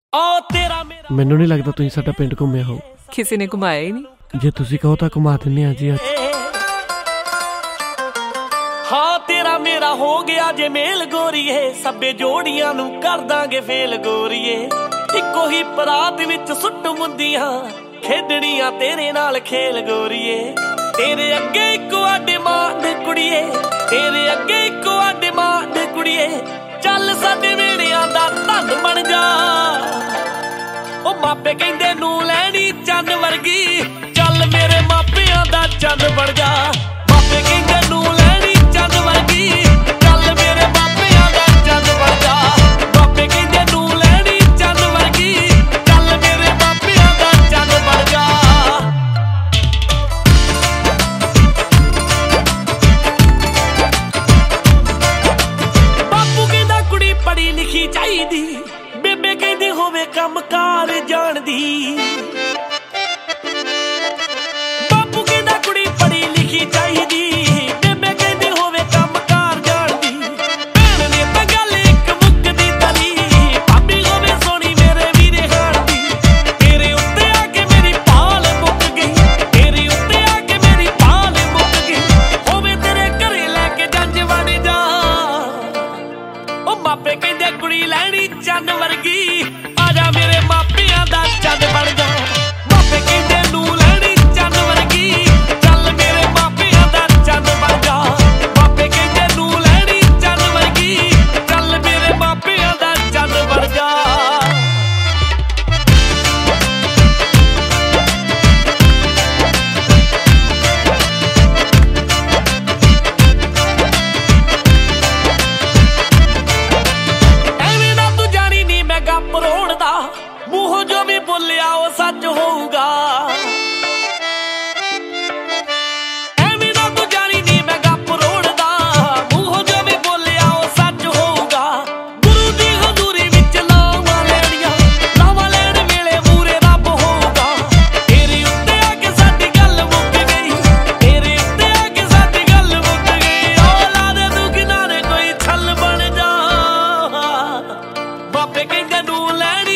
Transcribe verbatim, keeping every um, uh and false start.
ਮੈਨੂੰ ਨਹੀਂ ਲੱਗਦਾ ਤੁਸੀਂ ਸਾਡਾ ਪਿੰਡ ਘੁੰਮਿਆ ਹੋ। ਕਿਸੇ ਨੇ ਘੁਮਾਇਆ ਹੀ ਨਹੀਂ। ਜੇ ਤੁਸੀਂ ਕਹੋ ਤਾਂ ਘੁਮਾ ਦਿੰਨੇ ਆ ਜੀ। ਹਾਂ ਤੇਰਾ ਮੇਰਾ ਹੋ ਗਿਆ ਜੇ ਮੇਲ ਗੋਰੀਏ, ਸੱਬੇ ਜੋੜੀਆਂ ਨੂੰ ਕਰ ਦਾਂਗੇ ਫੇਲ ਗੋਰੀਏ। ਇੱਕੋ ਹੀ ਪਰਾਤ ਵਿੱਚ ਸੁੱਟ ਮੁੰਦੀਆਂ, ਖੇਡਣੀਆਂ ਤੇਰੇ ਨਾਲ ਖੇਲ ਗੋਰੀਏ। ਤੇਰੇ ਅੱਗੇ ਇੱਕੋ ਆ ਡਿਮਾਂਡ ਕੁੜੀਏ, ਤੇਰੇ ਅੱਗੇ ਇੱਕੋ ਆ ਡਿਮਾਂਡ ਕੁੜੀਏ। ਚੱਲ ਸਾਡੇ ਵੇੜਿਆਂ ਦਾ ਧੰਨ ਬਣ ਜਾ। ਉਹ ਮਾਪੇ ਕਹਿੰਦੇ ਨੂੰ ਲੈਣੀ ਚੰਨ ਵਰਗੀ, ਚੱਲ ਮੇਰੇ ਮਾਪਿਆਂ ਦਾ ਚੰਨ ਬਣ ਜਾ। ਮਾਪੇ ਕਹਿੰਦੇ ਨੂੰ ਲੈਣੀ ਚੰਨ ਵਰਗੀ, ਚੱਲ ਮੇਰੇ ਮਾਪਿਆਂ ਦਾ ਚੰਨ ਬਣ ਜਾ। ਮਾਪੇ ਕਹਿੰਦੇ ਨੂੰ ਲੈਣੀ ਚੰਨ ਵਰਗੀ, ਚੱਲ ਮੇਰੇ ਮਾਪਿਆਂ ਦਾ ਚੰਨ ਬਣ ਜਾ। ਬਾਪੂ ਕਹਿੰਦਾ ਕੁੜੀ ਪੜ੍ਹੀ ਲਿਖੀ ਚਾਹੀਦੀ, ਬੇਬੇ ਕਹਿੰਦੀ ਹੋਵੇ ਕੰਮ ਕਾਰ ਜਾਣਦੀ। ਬਾਪੂ ਕਹਿੰਦਾ ਕੁੜੀ ਪੜ੍ਹੀ ਲਿਖੀ ਚਾਹੀਦੀ, ਬੇਬੇ ਕਹਿੰਦੀ ਹੋਵੇ ਕੰਮ ਕਾਰ ਜਾਣਦੀ। ਭੈਣ ਨੇ ਤਾਂ ਗੱਲ ਇੱਕ ਮੁੱਕਦੀ ਤਲੀ, ਭਾਬੀ ਹੋਵੇ ਸੋਹਣੀ ਮੇਰੇ ਵੀਰੇ ਹਾਣ ਦੀ। ਤੇਰੇ ਉੱਤੇ ਆ ਕੇ ਮੇਰੀ ਪਾਲ ਮੁੱਕ ਗਈ, ਤੇਰੇ ਉੱਤੇ ਆ ਕੇ ਮੇਰੀ ਪਾਲ ਮੁੱਕ ਗਈ। ਹੋਵੇ ਤੇਰੇ ਘਰੇ ਲੈ ਕੇ ਜੰਝ ਬਣ ਜਾ। ਉਹ ਮਾਪੇ ਕਹਿੰਦੇ ਕੁੜੀ ਲੈਣੀ ਚੰਨ ਵਰਗੀ, ਆਜਾ ਮੇਰੇ ਮਾਪਿਆਂ ਦਾ ਚੰਨ ਬਣ ਜਾ। ਮਾਪੇ ਕਹਿੰਦੇ ਨੂੰ ਲੈਣੀ ਚੰਨ ਵਰਗੀ, ਚੱਲ ਮੇਰੇ ਮਾਪਿਆਂ ਦਾ ਚੰਨ ਬਣ ਜਾ। ਮਾਪੇ ਕਹਿੰਦੇ ਨੂੰ ਲੈਣੀ ਚੰਨ ਵਰਗੀ, ਚੱਲ ਮੇਰੇ ਮਾਪਿਆਂ ਦਾ ਚੰਨ ਬਣ ਜਾ। ਐਵੇਂ ਨਾ ਤੂੰ ਜਾਣੀ ਨੀ ਮੈਂ ਗੱਪ ਰੋੜਦਾ, ਮੂੰਹੋਂ ਜੋ ਵੀ ਬੋਲਿਆ ਉਹ ਸੱਚ ਹੋਊਗਾ। ਐਵੇਂ ਨਾ ਤੂੰ ਜਾਣੀ ਨੀ ਮੈਂ ਗੱਪ ਰੋੜਦਾ, ਮੂੰਹੋਂ ਜੋ ਵੀ ਬੋਲਿਆ ਉਹ ਸੱਚ ਹੋਊਗਾ। ਗੁਰੂ ਦੀ ਹਜ਼ੂਰੀ ਵਿੱਚ ਲਾਵਾਂ ਲੈਣੀਆਂ, ਲਾਵਾਂ ਲੈਣ ਵੇਲੇ ਮੂਰੇ ਰੱਬ ਹੋਊਗਾ। ਤੇਰੇ ਉੱਤੇ ਆ ਕੇ ਸਾਡੀ ਗੱਲ ਮੁੱਕ ਗਈ, ਤੇਰੇ ਉੱਤੇ ਆ ਕੇ ਸਾਡੀ ਗੱਲ ਮੁੱਕ ਗਈ। ਉਹ ਲਾ ਦੇ ਤੂੰ ਕਿਨਾਰੇ ਕੋਈ ਛੱਲ ਬਣ ਜਾ। ਬਾਪੇ ਕਹਿੰਦੇ ਨੂੰ ਲੈਣ